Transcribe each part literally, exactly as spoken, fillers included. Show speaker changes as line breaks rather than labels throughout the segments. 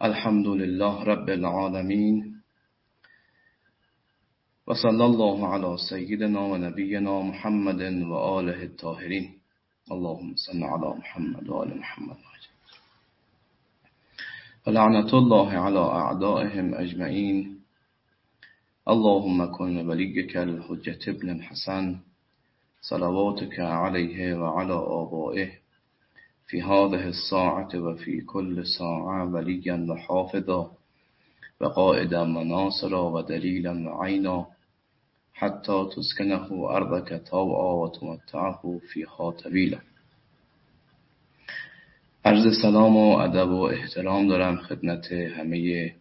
الحمد لله رب العالمين و صلی الله علی سیدنا و نبینا محمد و آله الطاهرین. اللهم صل علی محمد و آل محمد و لعنت الله علی اعدائهم اجمعین. اللهم کن ولیک الحجة ابن الحسن صلواتك علیه و علی آبائه فی هذه الساعة و فی کل ساعة ولیا و حافظا و قائدا و ناصرا و دلیلا و عینا حتی تسکنه ارضک طوعا و تمتعه فیها طویلا. عرض سلام و ادب و احترام دارم خدمت همه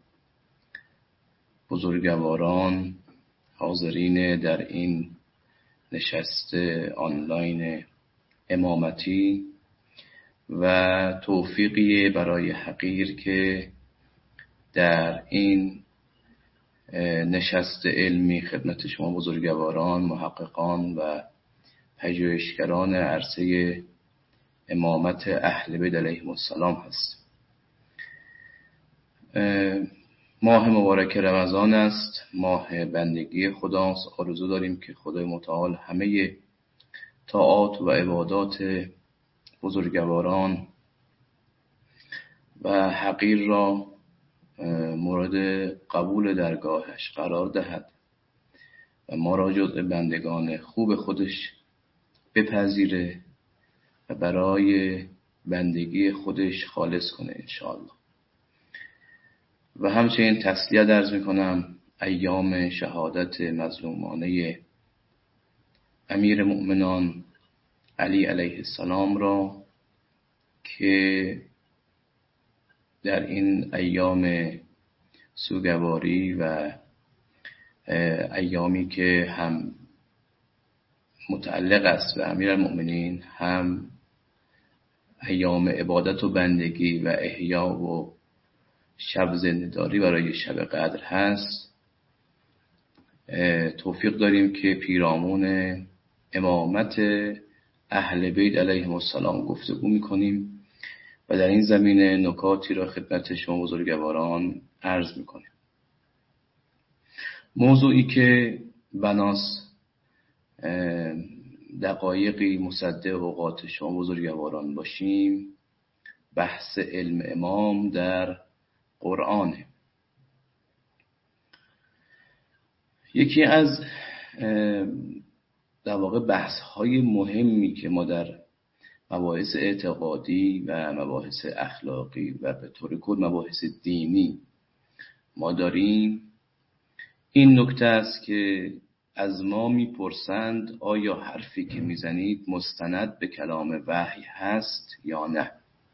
بزرگواران حاضرین در این نشست آنلاین امامتی و توفیقی برای حقیر که در این نشست علمی خدمت شما بزرگواران، محققان و پژوهشگران عرصه امامت اهل بیت علیهم السلام هست. ماه مبارک رمضان است، ماه بندگی خداست. آرزو داریم که خدای متعال همه طاعات و عبادات بزرگواران و حقیر را مورد قبول درگاهش قرار دهد و ما را جزء بندگان خوب خودش بپذیره و برای بندگی خودش خالص کنه انشاءالله. و همچنین تسلیت عرض میکنم ایام شهادت مظلومانه امیر مؤمنان علی علیه السلام را که در این ایام سوگواری و ایامی که هم متعلق است به امیرالمؤمنین، هم ایام عبادت و بندگی و احیا و شب زنده‌داری برای شب قدر هست، توفیق داریم که پیرامون امامت اهل بیت علیهم السلام گفتگو میکنیم و در این زمینه نکاتی را خدمت شما بزرگواران عرض میکنیم. موضوعی که بناس دقایقی مصدق اوقات شما بزرگواران باشیم، بحث علم امام در قرآنه. یکی از در واقع بحث های مهمی که ما در مباحث اعتقادی و مباحث اخلاقی و به طور کل مباحث دینی ما داریم این نکته است که از ما میپرسند آیا حرفی که میزنید مستند به کلام وحی هست یا نه؟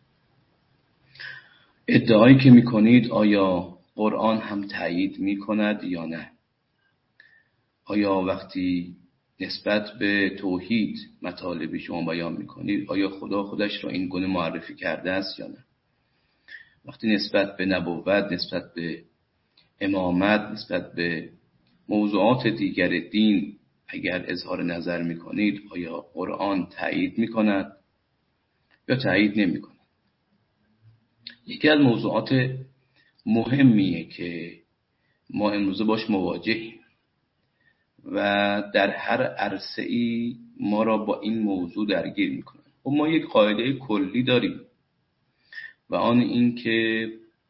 ادعایی که میکنید آیا قرآن هم تایید میکند یا نه؟ آیا وقتی نسبت به توحید مطالبی شما بیان میکنید آیا خدا خودش را این گونه معرفی کرده است یا نه؟ وقتی نسبت به نبوت، نسبت به امامت، نسبت به موضوعات دیگر دین اگر اظهار نظر میکنید آیا قرآن تایید میکند یا تایید نمیکند؟ یکی از موضوعات مهمیه که ما امروزه باش مواجهیم و در هر عرصه‌ای ما را با این موضوع درگیر میکنه. و ما یک قاعده کلی داریم و آن این که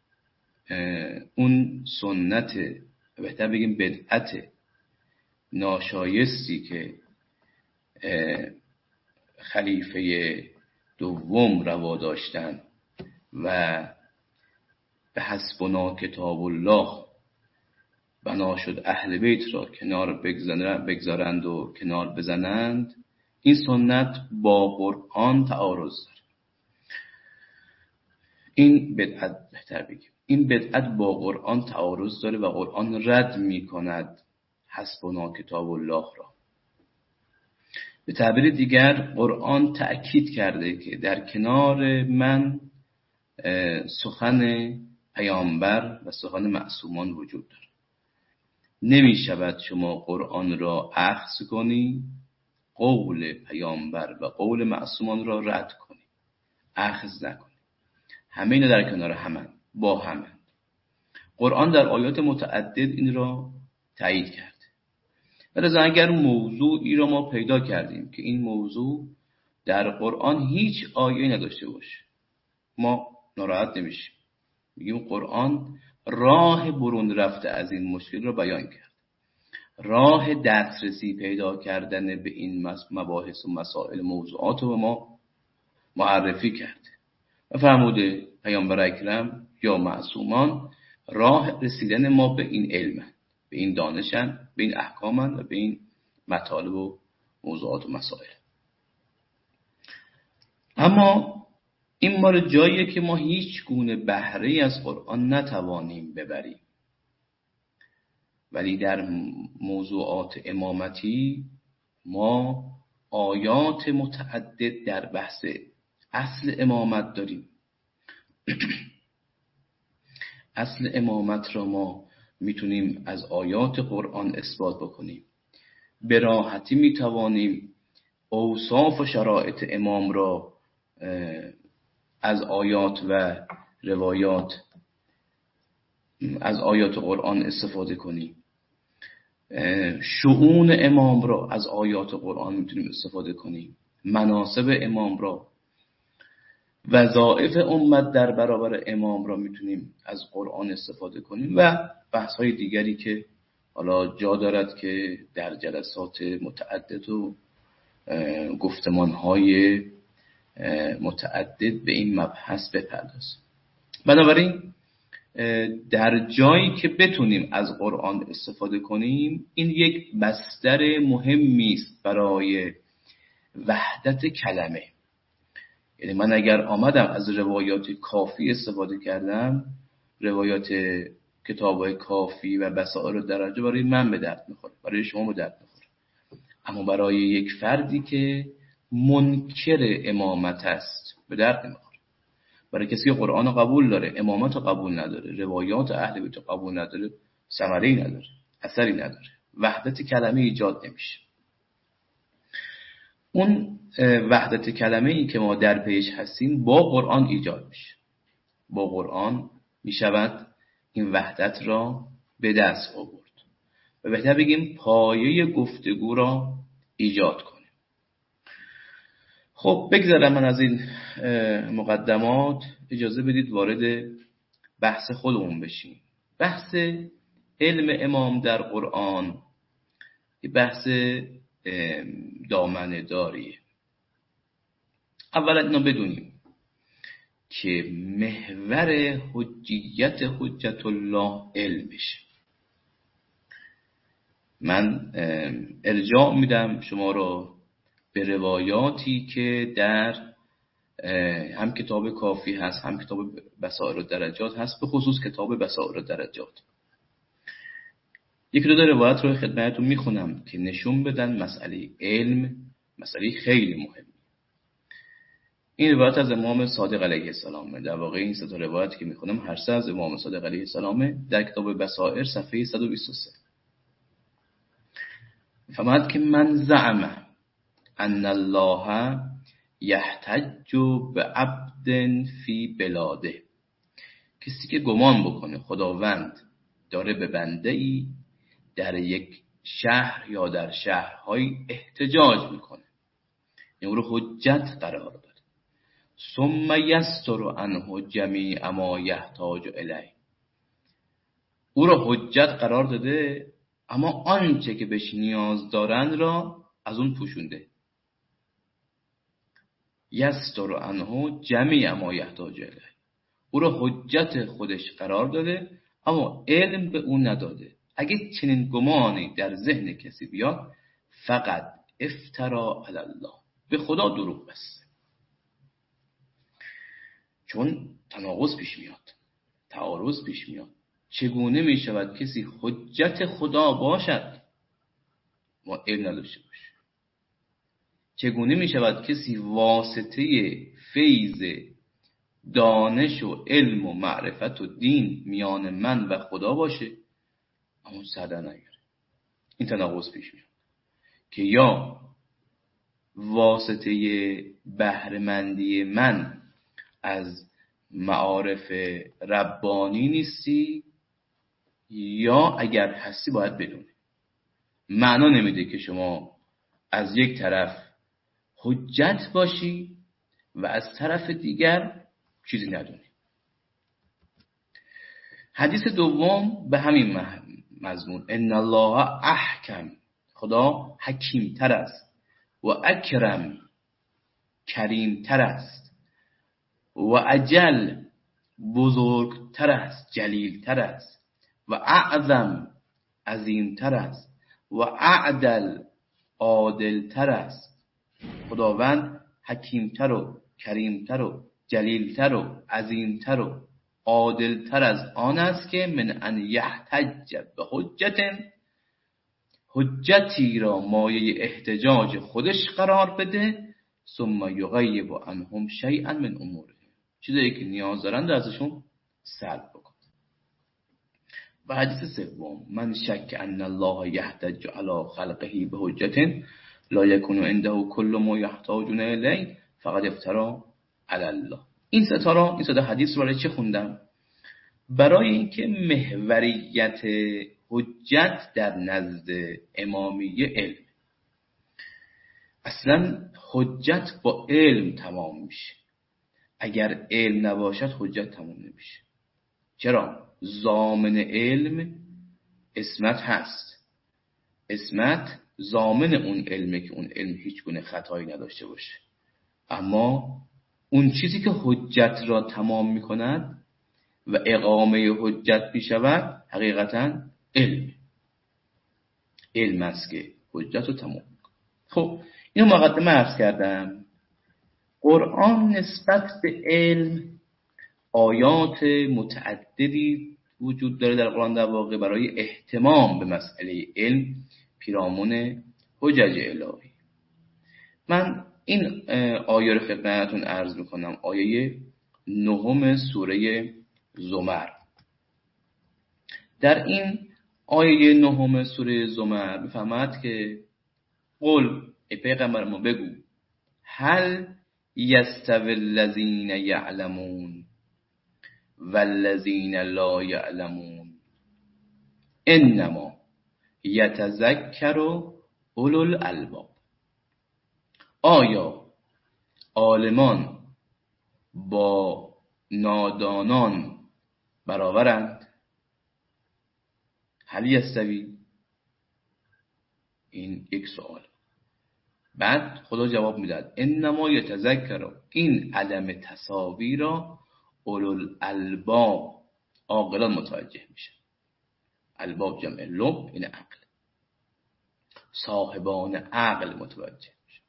اون سنت، بهتر بگیم بدعت ناشایستی که خلیفه دوم روا داشتن و به حسبنا کتاب الله بنا شد اهل بیت را کنار بگذارند و کنار بزنند، این سنت با قرآن تعارض داره. این بدعت بهتر بگیم این بدعت با قرآن تعارض داره و قرآن رد می کند حسبنا کتاب الله را. به تعبیر دیگر قرآن تأکید کرده که در کنار من سخن پیامبر و سخن معصومان وجود داره. نمی شود شما قرآن را اخذ کنی، قول پیامبر و قول معصومان را رد کنی، اخذ نکنی. همه اینا در کنار همن، با همن. قرآن در آیات متعدد این را تایید کرده. لذا اگر موضوعی را ما پیدا کردیم که این موضوع در قرآن هیچ آیه نداشته باشه، ما ناراحت نمیشیم، میگیم قرآن راه برون رفته از این مشکل را بیان کرد، راه دسترسی پیدا کردن به این مباحث و مسائل موضوعات رو به ما معرفی کرده و فرموده پیامبر اکرم یا معصومان راه رسیدن ما به این علم، به این دانشن، به این احکامن و به این مطالب و موضوعات و مسائل. اما این بار جاییه که ما هیچ گونه بهره از قرآن نتوانیم ببریم، ولی در موضوعات امامتی ما آیات متعدد در بحث اصل امامت داریم. اصل امامت را ما میتونیم از آیات قرآن اثبات بکنیم. به راحتی میتوانیم اوصاف و شرایط امام را از آیات و روایات از آیات قرآن استفاده کنیم. شؤون امام را از آیات قرآن میتونیم استفاده کنیم. مناسب امام را، وظایف امت در برابر امام را میتونیم از قرآن استفاده کنیم و بحث‌های دیگری که حالا جا دارد که در جلسات متعدد و گفتمان‌های متعدد به این مبحث بپردازیم. بنابراین در جایی که بتونیم از قرآن استفاده کنیم، این یک بستر مهمی است برای وحدت کلمه. یعنی من اگر آمدم از روایات کافی استفاده کردم، روایات کتاب‌های کافی و بصائر درجه برای من به درد میخوره، برای شما به درد میخوره، اما برای یک فردی که منکر امامت است به درد نمیخوره. برای کسی که قرآن قبول داره، امامت قبول نداره، روایات اهل بیت قبول نداره، ثمره‌ای نداره، اثری نداره، وحدت کلمه ایجاد نمیشه. اون وحدت کلمه ای که ما در پیش هستیم با قرآن ایجاد میشه. با قرآن میشود این وحدت را به دست آورد و بهتر بگیم پایه گفتگو را ایجاد کنیم. خب بگذارم من از این مقدمات، اجازه بدید وارد بحث خودمون بشیم. بحث علم امام در قرآن یه بحث دامنه داریه. اولا اینا بدونیم که محور حجیت حجت الله علمشه. من ارجاع میدم شما رو به روایاتی که در هم کتاب کافی هست، هم کتاب بصائر الدرجات هست، به خصوص کتاب بصائر الدرجات. یک دو تا روایت رو خدمتتون میخونم که نشون بدن مسئله علم مسئله خیلی مهمه. این روایت از امام صادق علیه السلام. در واقع این سه تا روایتی که میخونم هر سه از امام صادق علیه السلام، در کتاب بصائر صفحه صد و بیست و سه. فرمود که من زعم ان الله یحتج بعبد فی بلاده، کسی که گمان بکنه خداوند داره به بنده ای در یک شهر یا در شهرهای احتجاج میکنه، یعنی او رو حجت قرار داره، ثم یستر عنه جمیع ما یحتاج الیه، او رو حجت قرار داده اما آنچه که بهش نیاز دارن را از اون پوشونده. یستر عنه جمیع ما یحتاج الیه، او رو حجت خودش قرار داده اما علم به اون نداده. اگه چنین گمانی در ذهن کسی بیاد، فقط افترا علی الله، به خدا دروغ بسته. چون تناقض پیش میاد، تعارض پیش میاد. چگونه می شود کسی حجت خدا باشد و علم نداشته باشه؟ چگونه می شود کسی واسطه فیض دانش و علم و معرفت و دین میان من و خدا باشه اما سر نیاره؟ این تناقض پیش میاد که یا واسطه بهره‌مندی من از معارف ربانی نیستی یا اگر هستی باید بدونی. معنا نمیده که شما از یک طرف حجت باشی و از طرف دیگر چیزی ندونی. حدیث دوم به همین مضمون، ان الله احکم، خدا حکیم تر است، و اکرم، کریم تر است، و اجل، بزرگ تر است، جلیل تر است، و اعظم، عظیم تر است، و اعدل، عادل تر است. خداوند حکیم تر و کریم تر و جلیل تر و عظیم تر و عادل تر از آن است که من ان یحتج به حجت، حجتی را مایه احتجاج خودش قرار بده، ثم یغیب عنهم شیئا من اموره، چیزایی که نیاز دارند ازشون سلب بکن. و حدیث سوم، من شک ان الله یحتج علی خلقه به حجت لا یکون عنده کل ما یحتاجون الیه فقد افترى علی الله. این ستا این ستا حدیث رو برای چه خوندم؟ برای اینکه محوریت حجت در نزد امامیه علم. اصلا حجت با علم تمام میشه. اگر علم نباشد حجت تمام نمیشه. چرا؟ ضامن علم عصمت هست. عصمت ضامن اون علمه که اون علم هیچ گونه خطایی نداشته باشه. اما اون چیزی که حجت را تمام میکند و اقامه حجت میشود حقیقتا علم. علم است که حجت رو تمام میکند. خب اینو مقدمه عرض کردم. قرآن نسبت به علم آیات متعددی وجود داره در قرآن، در واقع برای اهتمام به مسئله علم پیرامون حجج الهی. من این آیه رو خدمتتون عرض میکنم، آیه نهم سوره زمر. در این آیه نهم سوره زمر میفهمد که قل، ای پیغمبر ما بگو، هل یستوی الذین یعلمون والذین لا یعلمون انما یتذکر اولو الالباب. آیا عالمان با نادانان برابرند؟ هل یستوی؟ این یک سوال. بعد خدا جواب میداد انما یتذکر، این عدم تساوی را اولو الالباب، عاقلان متوجه میشه. الباب جمع لب، این عقل، صاحبان عقل متوجه میشه.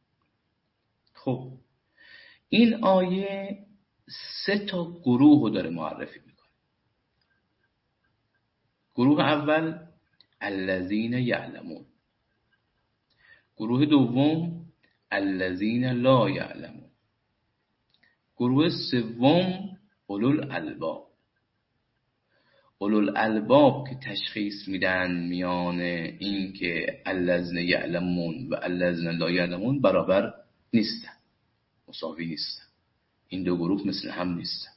خب این آیه سه تا گروه رو داره معرفی میکنه. گروه اول الذین یعلمون، گروه دوم الذین لا یعلمون، گروه سوم اولو الالباب. اولو الالباب که تشخیص میدن میان این که الذین یعلمون و الذین لا یعلمون برابر نیستن، مساوی نیستن. این دو گروه مثل هم نیستن.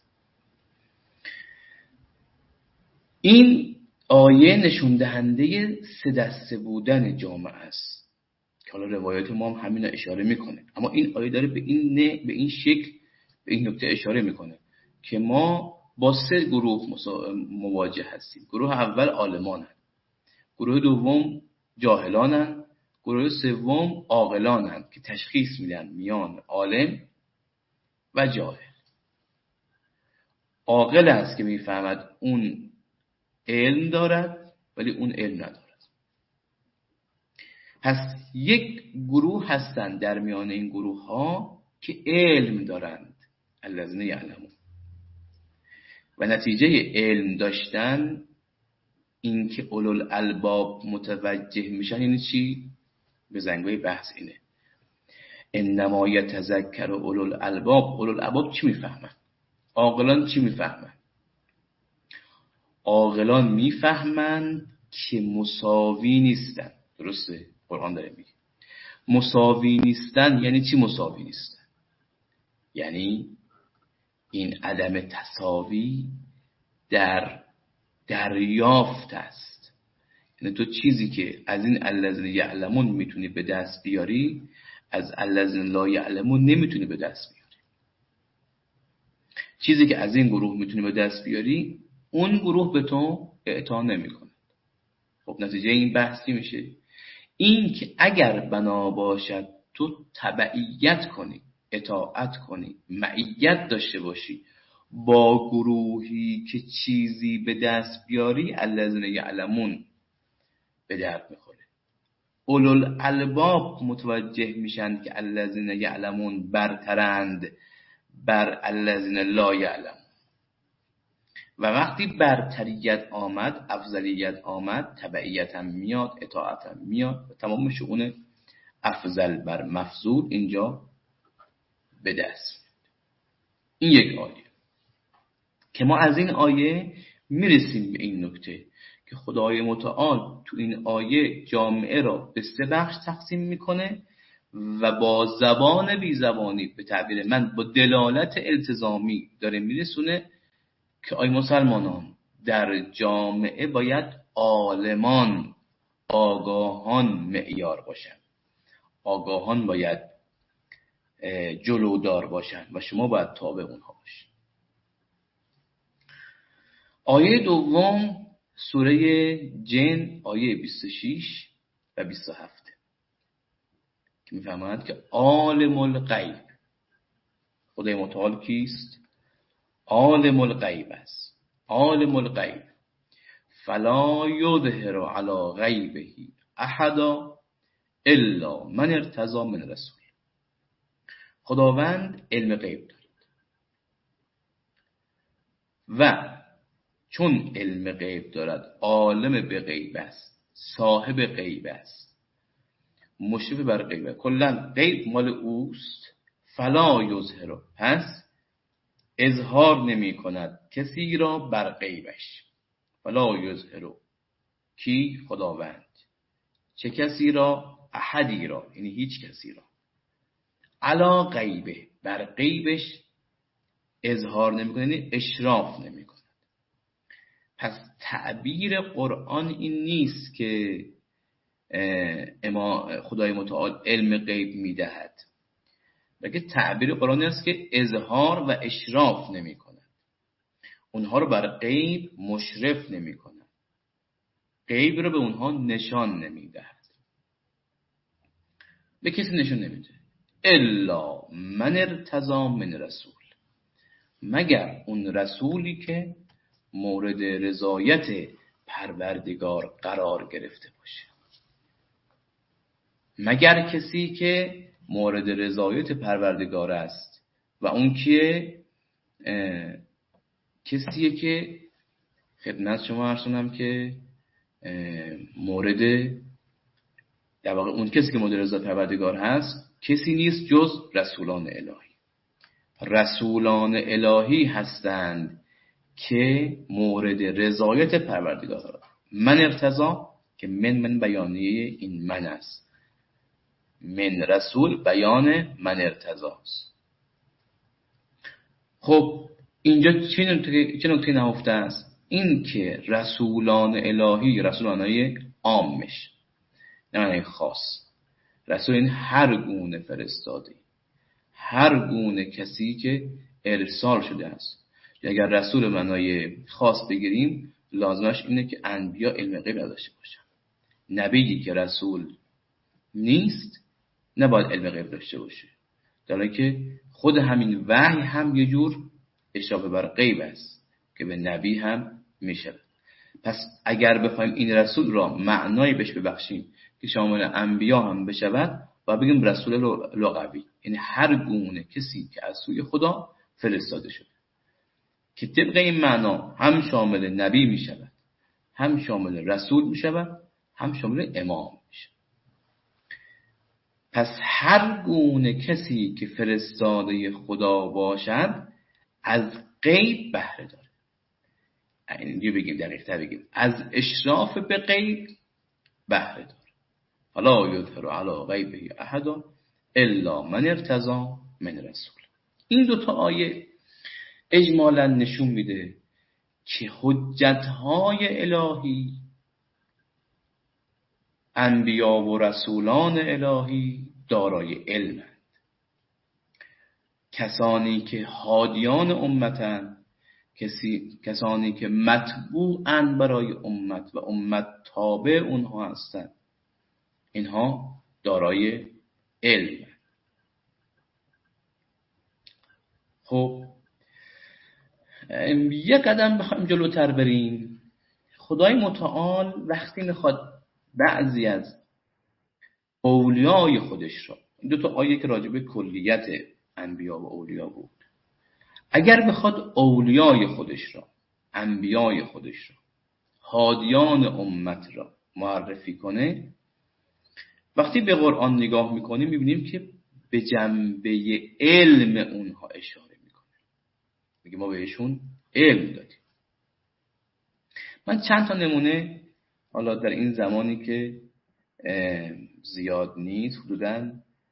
این آیه نشون دهنده سه دسته بودن جامعه است که حالا روایات ما هم همین اشاره میکنه. اما این آیه داره به این نه به این شکل به این نکته اشاره میکنه که ما با سه گروه مواجه هستیم. گروه اول عالمانن، گروه دوم جاهلانن، گروه سوم عاقلانن که تشخیص میدن میان عالم و جاهل. عاقل است که میفهمد اون علم دارد ولی اون علم ندارد. پس یک گروه هستند در میان این گروه ها که علم دارند، الذین یعلمون، و نتیجه علم داشتن این که اولو الالباب متوجه میشن. یعنی چی؟ به زنگوی بحث اینه، انما یتذکر اولو الالباب. اولو الالباب چی میفهمن؟ عاقلان چی میفهمن؟ عاقلان میفهمن که مساوی نیستن. درسته؟ قرآن داره میگه مساوی نیستن. یعنی چی مساوی نیستن؟ یعنی این عدم تساوی در دریافت است. یعنی تو چیزی که از این الذین یعلمون میتونی به دست بیاری، از الذین لا یعلمون نمیتونی به دست بیاری. چیزی که از این گروه میتونی به دست بیاری، اون گروه به تو اعطا نمیکنه. خب نتیجه این بحث چی میشه؟ این که اگر بنا باشد تو تبعیت کنی، اطاعت کنی، معیت داشته باشی با گروهی که چیزی به دست بیاری، الذین یعلمون به درد میخوره. اولوالالباب متوجه میشن که الذین یعلمون برترند بر الذین لا یعلمون. و وقتی برتریت آمد، افضلیت آمد، تبعیت هم میاد، اطاعت هم میاد و تمام شؤون افضل بر مفضول اینجا به دست. این یک آیه که ما از این آیه میرسیم به این نکته که خدای متعال تو این آیه جامعه را به سه بخش تقسیم میکنه و با زبان بی زبانی، به تعبیر من با دلالت التزامی داره میرسونه که آی مسلمانان، در جامعه باید عالمان، آگاهان معیار باشن، آگاهان باید جلودار باشن و شما باید تابع اونها باشین. آیه دوم سوره جن آیه بیست و شش و بیست و هفت که میفرماید که عالم الغیب، خدای متعال کیست؟ عالم الغیب است. عالم الغیب فلا یظهر علی غیبه احدا الا من ارتضی من رسول. خداوند علم غیب دارد و چون علم غیب دارد، عالم به غیب است، صاحب غیب است، مشرف بر غیب، کلا غیب مال اوست. فلا یظهر، پس اظهار نمی کند کسی را بر غیبش. فلا یظهر کی؟ خداوند. چه کسی را؟ احدی را، یعنی هیچ کسی را. علا غیبه، بر غیبش اظهار نمی کند، یعنی اشراف نمی کند. پس تعبیر قرآن این نیست که اما خدای متعال علم غیب می دهد، بلکه تعبیر قرآن است که اظهار و اشراف نمی کند، اونها رو بر غیب مشرف نمی کند، غیب رو به اونها نشان نمی دهد، به کسی نشان نمی ده. الا من ارتضی من رسول، مگر اون رسولی که مورد رضایت پروردگار قرار گرفته باشه. مگر کسی که مورد رضایت پروردگار است و اون کیه؟ کسیه که خدمت شما عرض کنم که مورد، در واقع اون کسی که مورد رضایت پروردگار هست کسی نیست جز رسولان الهی. رسولان الهی هستند که مورد رضایت پروردگار هست. من ارتضی که من من بیانیه این من است، من رسول بیان من ارتضی است. خب اینجا چه نکته چه نکته نهفته است؟ این که رسولان الهی، رسولان عامش، نه خاص، رسول این هر گونه فرستاده، هر گونه کسی که ارسال شده است. اگر رسول معنای خاص بگیریم، لازمش اینه که انبیا علم غیب داشته باشن. نبیی که رسول نیست نباید علم غیب داشته باشه، در حالی که خود همین وحی هم یه جور اشاره بر غیب است که به نبی هم میشه. پس اگر بخوایم این رسول را معنای بهش ببخشیم که شامل انبیا هم بشود، و بگیم رسول لغوی، یعنی هر گونه کسی که از سوی خدا فرستاده شده، که طبق این معنا هم شامل نبی می شود، هم شامل رسول می شود، هم شامل امام می شود. پس هر گونه کسی که فرستاده خدا باشد از غیب بهره داره. اینجا بگیم دقیق تر بگیم از اشراف به غیب بهره داره. فلا یظهر علی غیبه احد الا من ارتضی من رسول. این دو تا آیه اجمالا نشون میده که حجت‌های الهی، انبیا و رسولان الهی دارای علمند. کسانی که هادیان امتن، کسی کسانی که متبوعن برای امت و امت تابع اونها هستند، اینها دارای علم. خب یک قدم بخوایم جلوتر بریم، خدای متعال وقتی میخواد بعضی از اولیای خودش را، این دو تا آیه که راجع به کلیت انبیا و اولیا بود، اگر بخواد اولیای خودش را، انبیای خودش را، هادیان امت را معرفی کنه، وقتی به قرآن نگاه میکنیم میبینیم که به جنبه علم اونها اشاره میکنه. میگه ما بهشون علم دادیم. من چند تا نمونه حالا در این زمانی که زیاد نیست، حدوداً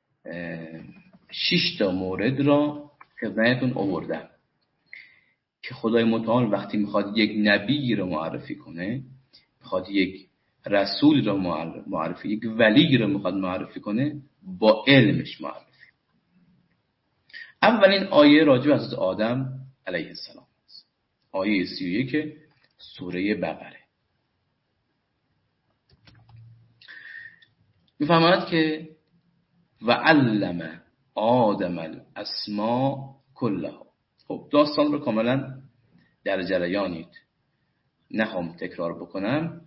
شش تا مورد را خدمتتون آوردم که خدای متعال وقتی میخواد یک نبی رو معرفی کنه، میخواد یک رسول رو معرفی، یک ولی رو میخواد معرفی کنه، با علمش معرفی. اولین آیه راجع به حضرت آدم علیه السلام است، آیه سی و یک سوره بقره. میفهمد که و علم آدم الاسماء کلها. خب داستان رو کاملا در جریانید، نخوام تکرار بکنم.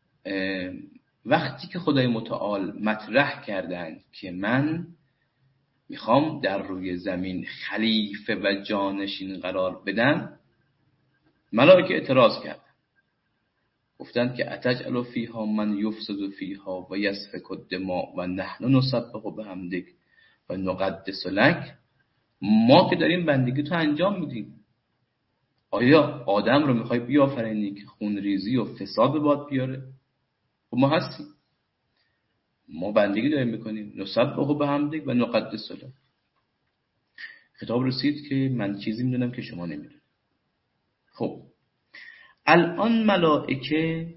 وقتی که خدای متعال مطرح کردند که من میخوام در روی زمین خلیفه و جانشین قرار بدم، ملائکه اعتراض کردند، گفتند که اتجعل فیها من یفسد فیها و یسفک الدماء و نحن نسبح بحمدک و نقدس لک. ما که داریم بندگی تو انجام میدیم، آیا آدم رو میخوای بیافرینی که خون ریزی و فساد به باد بیاره؟ خب ما هستیم، ما بندگی داریم میکنیم، نسبح بحمدک و نقدس لک. خطاب رسید که من چیزی میدونم که شما نمیدونید. خب الان ملائکه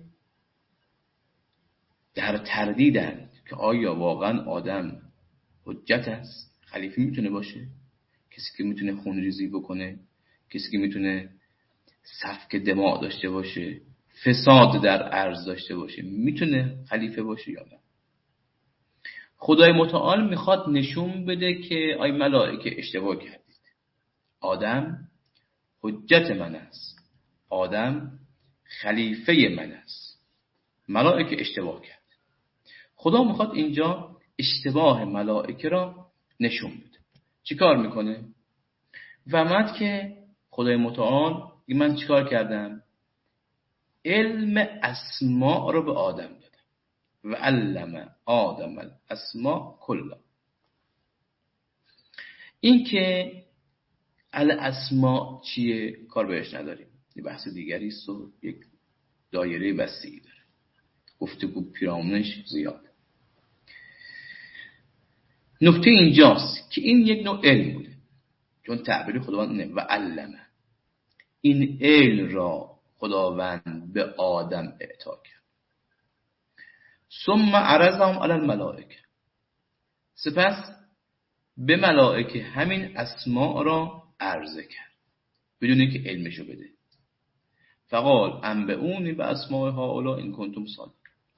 در تردیدند که آیا واقعا آدم حجت است، خلیفه میتونه باشه، کسی که میتونه خونریزی بکنه، کسی که میتونه سفک دماء داشته باشه، فساد در ارض داشته باشه، میتونه خلیفه باشه یا نه؟ خدای متعال میخواد نشون بده که آی ملائکه اشتباه کردید، آدم حجت من است، آدم خلیفه من است، ملائکه اشتباه کرد. خدا میخواد اینجا اشتباه ملائکه را نشون بده. چیکار میکنه؟ فهمد که خدای متعال من چیکار کردم؟ علم اسماء رو به آدم دادم و علم آدم الاسماء کلها. این که الاسماء چیه کار بهش نداریم، یه بحث دیگری است و یک دایره وسیعی داره، گفتگو پیرامونش زیاد. نکته اینجاست که این یک نوع علم بوده، چون تعبیر خداوند اینه و علمه. این علم را خداوند به آدم اعطا کرد. ثم عرضهم علی الملائکه، سپس به ملائکه همین اسماء را عرضه کرد بدون اینکه علمشو بده. فقال انبئونی باسماء هؤلاء ان کنتم صادقین.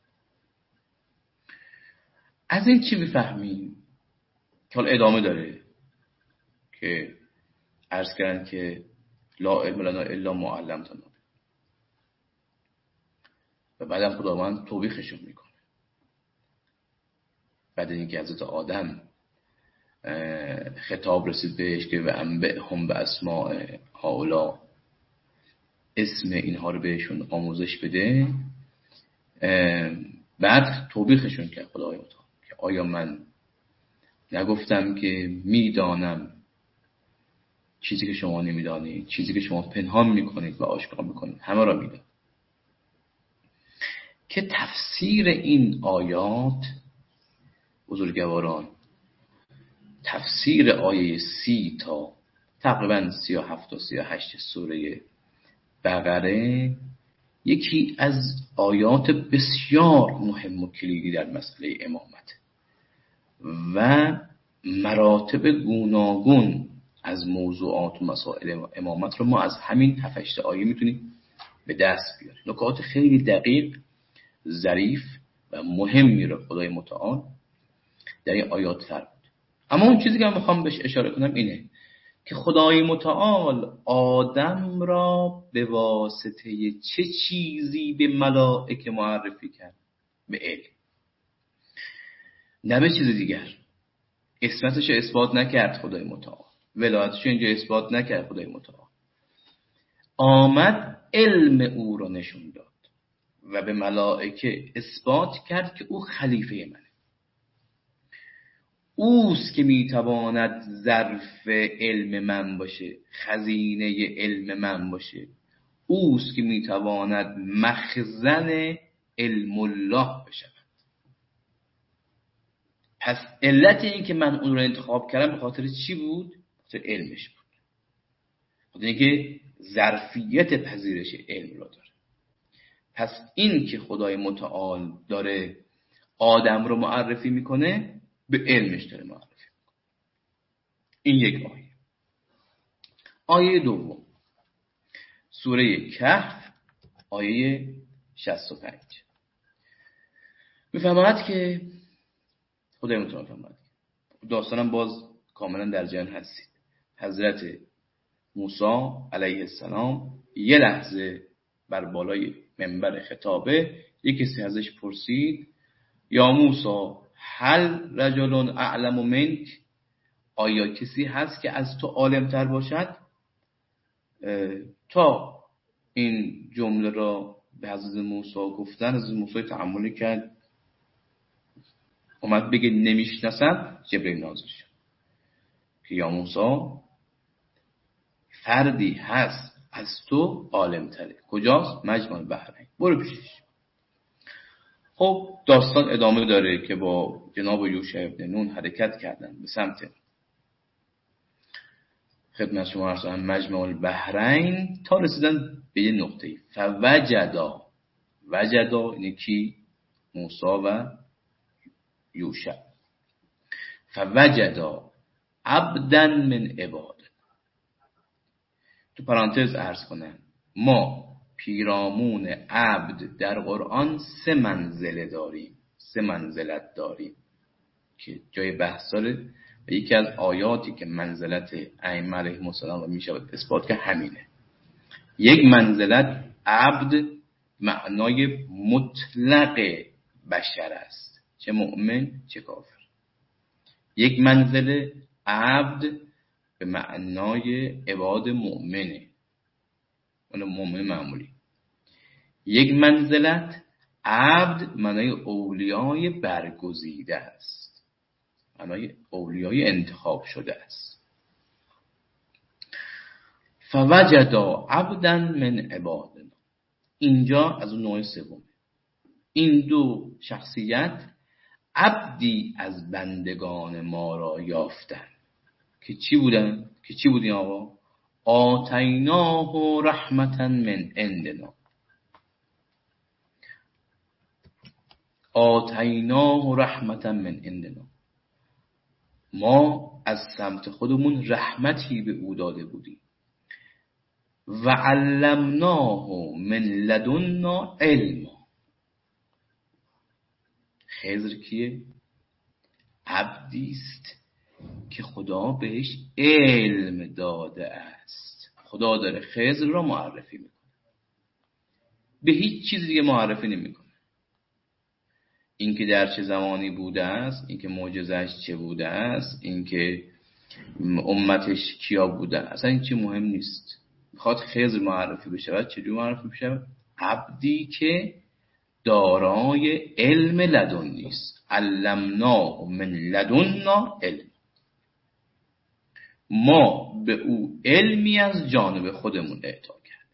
از این چی بفهمیم که حالا ادامه داره که عرض کردن که لا علم لنا الا ما علمتنا، و بعدم خداوند توبیخشون میکنه. بعد اینکه حضرت آدم خطاب رسید بهش که و انبئهم باسماء هؤلاء، اسم اینها رو بهشون آموزش بده، بعد توبیخشون کرد خدای متعال که آیا من نگفتم که میدانم چیزی که شما نمیدانید، چیزی که شما پنهان میکنید و آشکار میکنید همه را میدانم. که تفسیر این آیات بزرگواران، تفسیر آیه سی تا تقریبا سی و هفت و سی و هشت سوره بقره یکی از آیات بسیار مهم و کلیدی در مسئله امامت و مراتب گوناگون از موضوعات و مسائل امامت رو ما از همین هفت هشت آیه میتونیم به دست بیاریم. نکات خیلی دقیق، ظریف و مهمی رو خدای متعال در این آیات فرمود. اما اون چیزی که من میخوام بهش اشاره کنم اینه که خدای متعال آدم را به واسطه چه چیزی به ملائکه معرفی کرد؟ به علم، نه به چیز دیگر. اسمتش اثبات نکرد خدای متعال، ولایتش اینجا اثبات نکرد خدای متعال، آمد علم او را نشون داد و به ملائکه اثبات کرد که او خلیفه منه، اوست که میتواند ظرف علم من باشه، خزینه علم من باشه، اوست که میتواند مخزن علم الله بشه. پس علت این که من اون رو انتخاب کردم به خاطر چی بود؟ به خاطر علمش بود، خاطر اینکه ظرفیت پذیرش علم رو داره. پس این که خدای متعال داره آدم رو معرفی میکنه، به علمش داره معرفی میکنه. این یک آیه. آیه دوم سوره کهف آیه شصت و پنج میفرماید که خدای متعال فرماید، داستانم باز کاملا در جریان هستید. حضرت موسی علیه السلام یه لحظه بر بالای منبر خطابه یک کسی ازش پرسید یا موسی هل رجل اعلم منک، آیا کسی هست که از تو عالم تر باشد؟ تا این جمله را به حضرت موسی گفتن، حضرت موسی تأمل کرد، اومد بگه نمیشناسم، جبرئیل نازل شد که یا موسی فردی هست از تو عالم تره. کجاست؟ مجمع البحرین، برو پیشش. خب داستان ادامه داره که با جناب یوشع ابن نون حرکت کردن به سمت خدمت شما عرض کنم مجمع البحرین تا رسیدن به یه نقطه فوجدا، وجدا اینه کی؟ موسی و یوشع. فوجدا عبدا من عباد، تو پرانتز عرض کنم ما پیرامون عبد در قرآن سه منزله داریم، سه منزلت داریم که جای بحث داره و یکی از آیاتی که منزلت ائمه علیهم السلام رو میشه اثبات که همینه. یک منزلت عبد معنای مطلق بشر است، چه مؤمن چه کافر. یک منزله عبد به معنای عباد مؤمنه، اون مؤمن معمولی. یک منزلت عبد معنای اولیای برگزیده است، معنای اولیای انتخاب شده است. فوجدا عبدا من عبادنا، اینجا از اون نوع سوم. این دو شخصیت عبدی از بندگان ما را یافتن که چی بودن؟ که چی بودین آقا؟ آتیناه رحمتا من عندنا، آتیناه رحمتا من عندنا، ما از سمت خودمون رحمتی به او داده بودیم. و علمناه من لدنا علما، خضر کیه؟ عبدیست که خدا بهش علم داده است. خدا داره خضر را معرفی میکنه، به هیچ چیز دیگه معرفی نمیکنه. اینکه در چه زمانی بوده است، اینکه معجزه‌اش چه بوده است، اینکه امتش کیا بوده، اصلا این چه مهم نیست. میخواد خضر معرفی بشه. بعد چجور معرفی بشه؟ عبدی که دارای علم لدنی است. علمناه من لدنا علم، ما به او علمی از جانب خودمون اعطا کرد.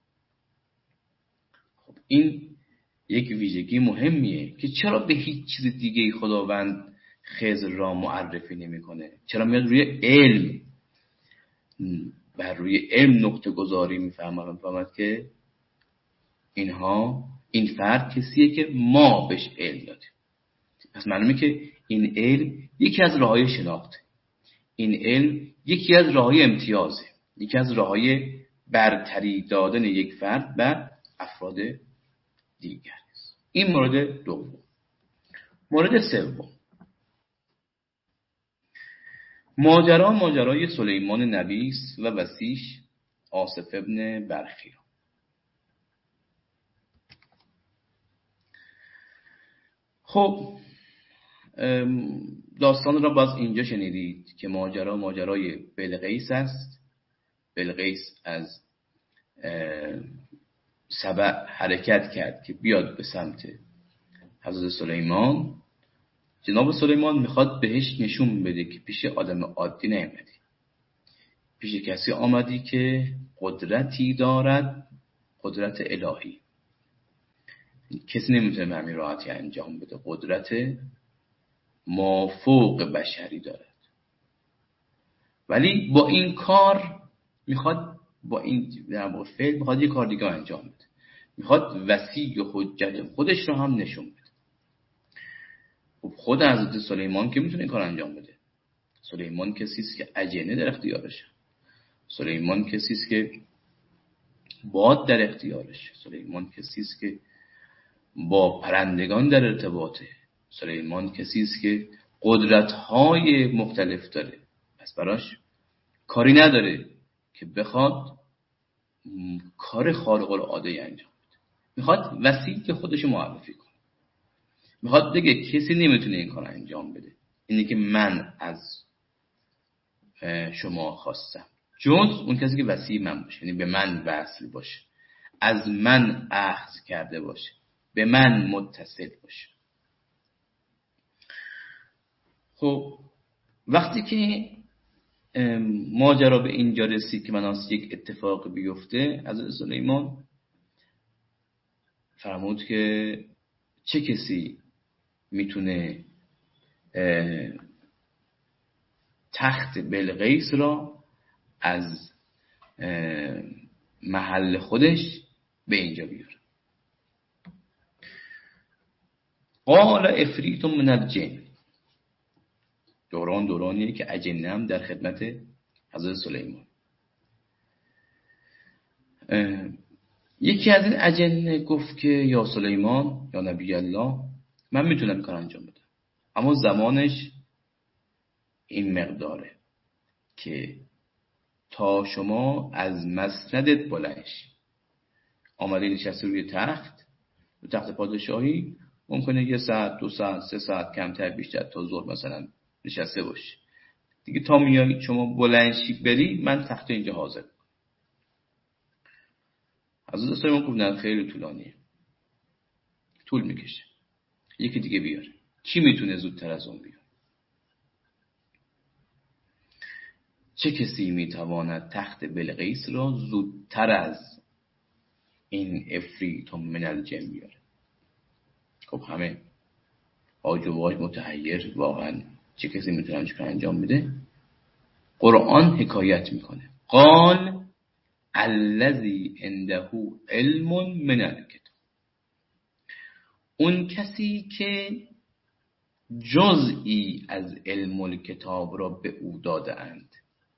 خب این یک ویژگی مهمیه که چرا به هیچ چیز دیگه خداوند خضر را معرفی نمیکنه؟ چرا میاد روی علم؟ بر روی علم نقطه گذاری میفهمد میفهمد که اینها این فرد کسیه که ما بهش علم دادیم. پس معلومه که این علم یکی از راههای شناخته، این علم یکی از راههای امتیازه، یکی از راههای برتری دادن یک فرد بر افراد دیگر است. این مورد دوم. مورد سوم، ماجرا ماجرای سلیمان نبیس و وصیش آصف ابن برخیا. خب داستان را باز اینجا شنیدید که ماجرا ماجرای بلقیس است. بلقیس از سبع حرکت کرد که بیاد به سمت حضرت سلیمان. جناب سلیمان میخواد بهش نشون بده که پیش آدم عادی نیامدی، پیش کسی آمدی که قدرتی دارد، قدرت الهی. کسی نمیتونه به همین راحتی انجام بده، قدرت مافوق بشری دارد. ولی با این کار میخواد، با این در واقع فعل میخواد یه کار دیگه انجام بده، میخواد وصی و حجت خودش رو هم نشون بده. خب خود حضرت سلیمان که میتونه این کار انجام بده. سلیمان کسی است که اجنه در اختیارشه، سلیمان کسی است که باد در اختیارشه، سلیمان کسی است که با پرندگان در ارتباطه، سلیمان کسی است که قدرت‌های مختلف داره. پس براش کاری نداره که بخواد کار خارق العاده انجام بده. میخواد وسیع خودش معرفی کنه، میخواد بگه کسی نمیتونه این کار انجام بده، اینه که من از شما خواستم، جز اون کسی که وسیع من باشه، یعنی به من وصل باشه، از من اخذ کرده باشه، به من متصل باشه. خب وقتی که ماجرا به اینجا رسید که مناس یک اتفاق بیفته، حضرت سلیمان فرمود که چه کسی میتونه تخت بلقیس را از محل خودش به اینجا بیاره. قال افریت من الجن. دوران دورانیه که اجنه هم در خدمت حضرت سلیمان. یکی از این اجنه گفت که یا سلیمان، یا نبی الله، من میتونم کار انجام بدم، اما زمانش این مقداره که تا شما از مسندت بلنش آمده نشسته روی تخت، روی تخت پادشاهی، ممکنه یه ساعت، دو ساعت، سه ساعت کمتر بیشتر تا ظهر مثلا نشسته باشی دیگه. تا میای شما بلنشی بری، من تخت اینجا حاضر. حضرت سلیمان گفت نه، خیلی طولانیه، طول میکشه، یکی دیگه بیاره. کی میتونه زودتر از اون بیاره؟ چه کسی میتواند تخت بلقیس را زودتر از این افریت من الجن بیاره؟ خب همه آج و واج متحیر، واقعا چه کسی میتونه همچه کار انجام بده؟ قرآن حکایت میکنه، قال الذی عنده علم من الکتاب. اون کسی که جزئی از علم الکتاب را به او داده اند،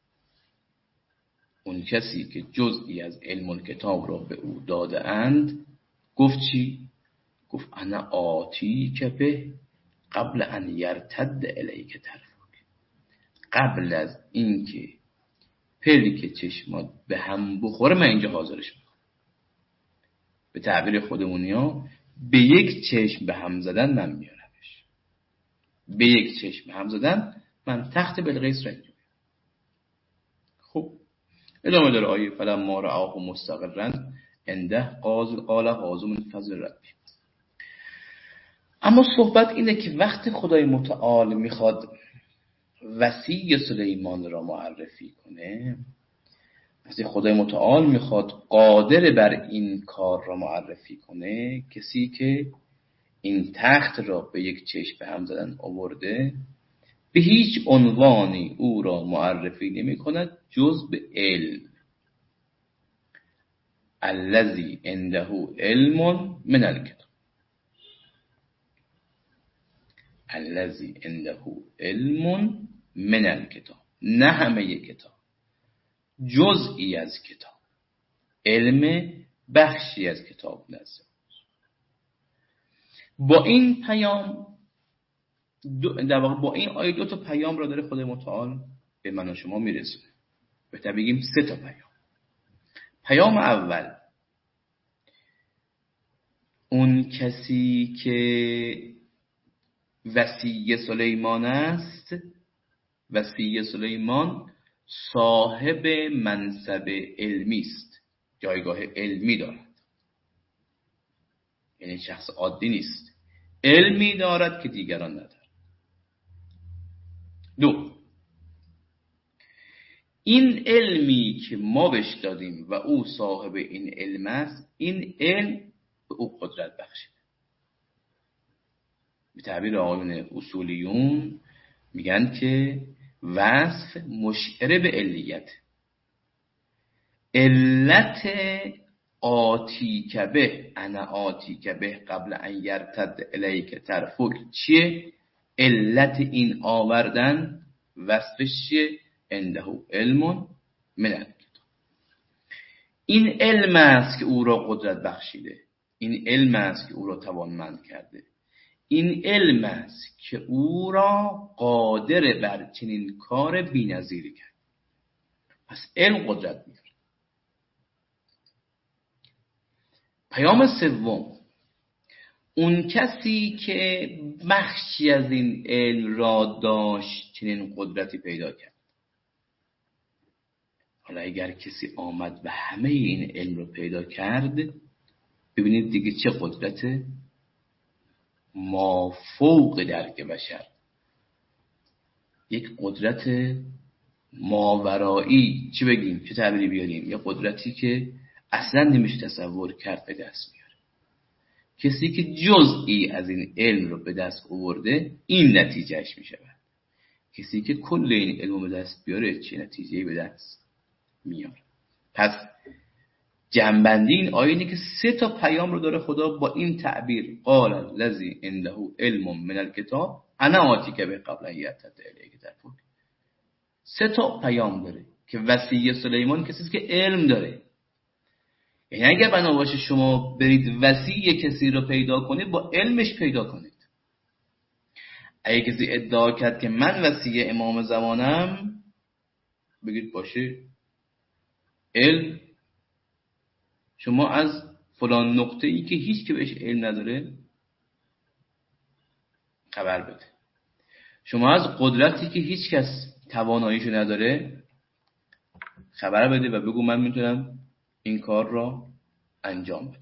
اون کسی که جزئی از علم الکتاب را به او داده اند، گفت چی؟ گفت انا آتی که به قبل ان یرتد الیک طرفک. قبل از اینکه پلک چشمات به هم بخوره من اینجا حاضرش میکنم. به تعبیر خودمونی ها، به یک چشم به هم زدن من میارمش، به یک چشم به هم زدن من تخت بلقیس را اینجا. خب ادامه داره آیه فلما رآه مستقرا عنده قال هذا من فضل ربی. اما صحبت اینه که وقتی خدای متعال میخواد وصی سلیمان را معرفی کنه، وقتی خدای متعال میخواد قادر بر این کار را معرفی کنه، کسی که این تخت را به یک چشم به هم زدن آورده، به هیچ عنوانی او را معرفی نمی کند جز به علم. الذی عنده علم من الکتاب، الذی عنده علم من الکتاب، نه همه کتاب، جزئی از کتاب، علم بخشی از کتاب نزد. با این پیام در واقع با این آیه دو تا پیام را داره خود متعال به من و شما میرسونه. بهتر بگیم سه تا پیام. پیام اول، اون کسی که وصی سلیمان است، وصی سلیمان صاحب منصب علمی است، جایگاه علمی دارد، یعنی شخص عادی نیست، علمی دارد که دیگران ندارد. دو، این علمی که ما بهش دادیم و او صاحب این علم است، این علم به او قدرت بخشید. به تعبیر آقایون اصولیون میگن که وصف مشعر به علیت، علت آتی که به، انا آتی که به قبل ان یرتد الیک طرفک چیه؟ علت این آوردن وصفش چیه؟ عنده علم من الکتاب. این علم است که او را قدرت بخشیده، این علم است که او را توانمند کرده، این علم است که او را قادر بر چنین کار بی‌نظیری کرد. پس علم قدرت میاره. پیام سوم، اون کسی که بخشی از این علم را داشت چنین قدرتی پیدا کرد. حالا اگر کسی آمد و همه این علم رو پیدا کرد، ببینید دیگه چه قدرت ما فوق درک بشر، یک قدرت ماورایی، چی بگیم، چه تعبیری بیاریم، یک قدرتی که اصلا نمیشه تصور کرد به دست میاره. کسی که جزئی از این علم رو به دست آورده این نتیجهش میشه. کسی که کل این علم رو به دست بیاره چه نتیجه‌ای به دست میاره؟ پس جنبندی این آیه اینه که سه تا پیام رو داره خدا با این تعبیر، قال الذی عنده علم من الکتاب انا آتیک به قبل ان یرتد الیک طرفک. سه تا پیام داره که وصی سلیمان کسی است که علم داره. یعنی اگر بنا باشه شما برید وصی کسی رو پیدا کنید، با علمش پیدا کنید. اگه کسی ادعا کرد که من وصی امام زمانم، بگید باشه، علم شما از فلان نقطه ای که هیچ که بهش علم نداره خبر بده. شما از قدرتی که هیچ کس تواناییشو نداره خبر بده و بگو من میتونم این کار را انجام بدم.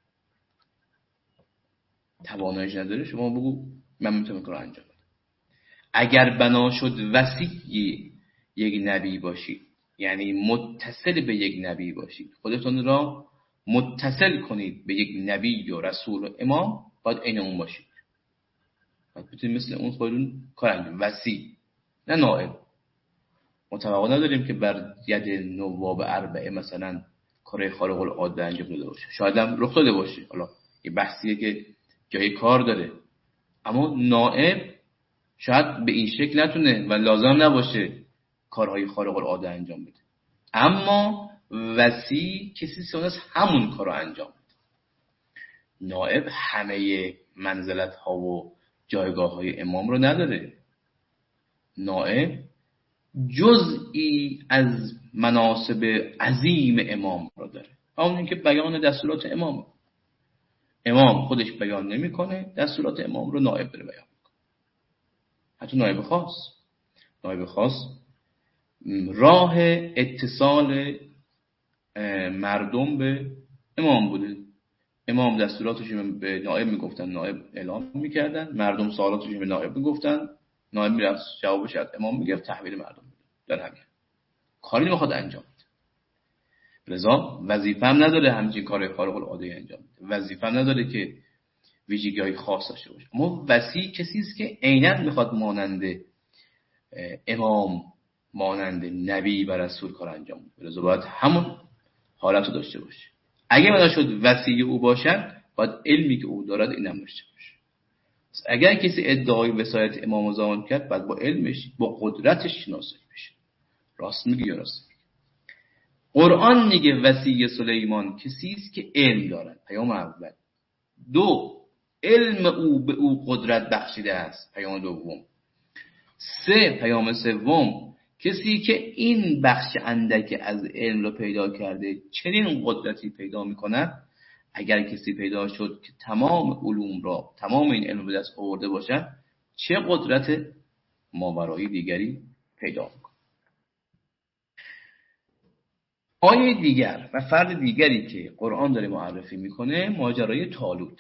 تواناییش نداره، شما بگو من میتونم این کار را انجام بدم. اگر بنا شد وصی یک نبی باشید، یعنی متصل به یک نبی باشید، خودتون را متصل کنید به یک نبی و رسول و امام، باید عین اون باشید. باید بتونید مثل اون خودتون کار انجام. وصی نه نائب. متوقع نداریم که بر ید نواب اربعه مثلا کار خارق العاده انجام داده باشه. شاید هم رخ داده باشه. حالا یه بحثیه که جای کار داره. اما نائب شاید به این شکل نتونه و لازم نباشه کارهای خارق العاده انجام بده. اما وصی کسی سونس همون کارو انجام بده. نائب همه منزلت ها و جایگاه های امام رو نداره. نائب جزئی از مناصب عظیم امام رو داره. همون که بیان دستورات امام. امام خودش بیان نمیکنه، دستورات امام رو نائب داره بیان میکنه. حتی نائب خاص. نائب خاص راه اتصال مردم به امام بوده. امام دستوراتش به نائب میگفتن، نائب اعلام میکردن، مردم سوالاتش به نائب میگفتن، نائب میرفت جوابش از امام میگرفت، تحویل مردم میداد. در همین کاری نمیخواد انجام بده. لذا وظیفه هم نداره همچین کار خارق العاده انجام بده. وظیفه هم نداره که ویژگی‌های خاص داشته باشه. اما وصی کسی است که عیناً میخواد مانند امام، مانند نبی و رسول کار انجام بده. لذا باید همون حالت رو داشته باشه. اگه بنا شد وصی او باشن، باید علمی که او دارد اینم داشته باشه. اگر کسی ادعای وصایت امام زمان کرد، باید با علمش، با قدرتش شناسایی بشه. راست میگه یا راست میگه؟ قرآن میگه وصی سلیمان کسی است که علم دارد، پیام اول. دو، علم او به او قدرت بخشیده است، پیام دوم. سه، پیام سوم، کسی که این بخش اندک از علم رو پیدا کرده چنین قدرتی پیدا میکند. اگر کسی پیدا شد که تمام علوم را، تمام این علم به دست آورده باشد، چه قدرت ماورایی دیگری پیدا میکنه. آیه دیگر و فرد دیگری که قرآن داره معرفی میکنه ماجرای طالوت،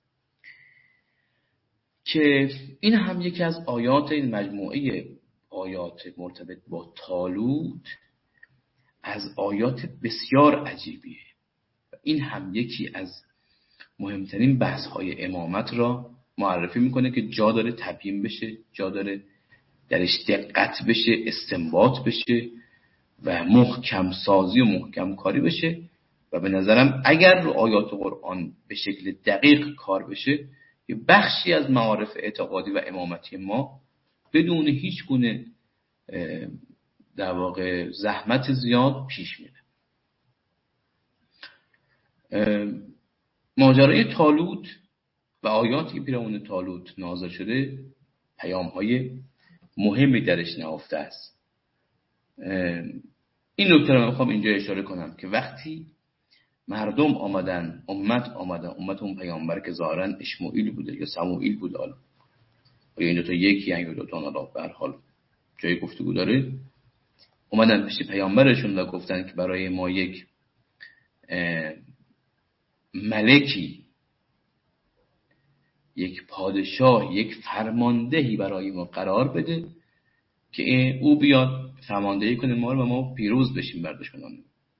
که این هم یکی از آیات این مجموعه آیات مرتبط با طالوت از آیات بسیار عجیبیه. این هم یکی از مهمترین بحث های امامت را معرفی میکنه که جا داره تبیین بشه، جا داره درش دقت بشه، استنباط بشه و محکم سازی و محکم کاری بشه. و به نظرم اگر رو آیات قرآن به شکل دقیق کار بشه، یه بخشی از معارف اعتقادی و امامتی ما بدون هیچ گونه در واقع زحمت زیاد پیش میره. ماجرای طالوت و آیاتی که پیرامون طالوت نازل شده پیام‌های مهمی درش نهفته است. این نکته رو میخوام اینجا اشاره کنم که وقتی مردم آمدن، امت آمدن، امت اون پیامبر که ظاهراً اشمعیل بوده یا سموئیل بوده، حالا یا این دو تا یکی یا دو تا، حالا به هر حال جای گفتگو داره، اومدن پیش پیامبرشون و گفتن که برای ما یک ملکی، یک پادشاه، یک فرماندهی برای ما قرار بده که او بیاد فرماندهی کنه ما رو و ما پیروز بشیم بر دشمنان.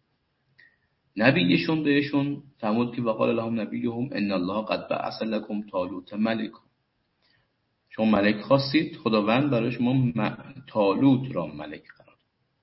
نبیشون بهشون فرمود که وقال لهم نبیهم ان الله قد بعث لكم طالوت ملک. شما ملک خواستید، خداوند برای شما طالوت را ملک قرار.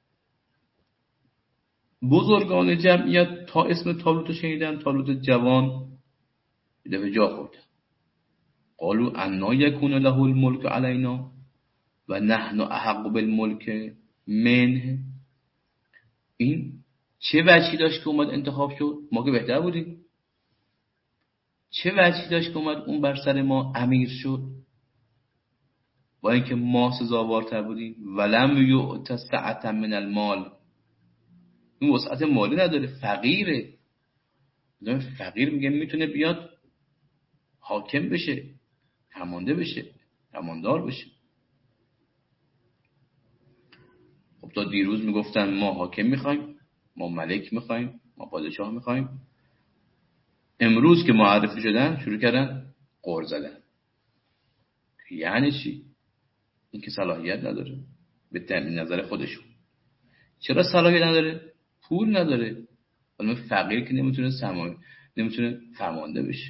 بزرگان جمعیت تا اسم طالوت شنیدن، طالوت جوان به جا خوردن. قالوا انا یکون له الملک علینا و نحن احق بالملک منه. این چه وجهی داشت که اومد انتخاب شد؟ ما که بهتر بودیم. چه وجهی داشت که اومد اون بر سر ما امیر شد با اینکه ما سزاوارتر بودیم؟ ولم یؤت سعة من المال. این وسعت مالی نداره، فقیره. فقیر میگه میتونه بیاد حاکم بشه، فرمانده بشه، فرماندار بشه. خب تا دیروز میگفتن ما حاکم میخوایم، ما ملک میخوایم، ما پادشاه میخوایم. امروز که معرفی شدن شروع کردن غر زدن. یعنی چی؟ این که صلاحیت نداره به نظر خودشون. چرا صلاحیت نداره؟ پول نداره. ولی فقیر که نمیتونه سمای نمیتونه فرمانده بشه.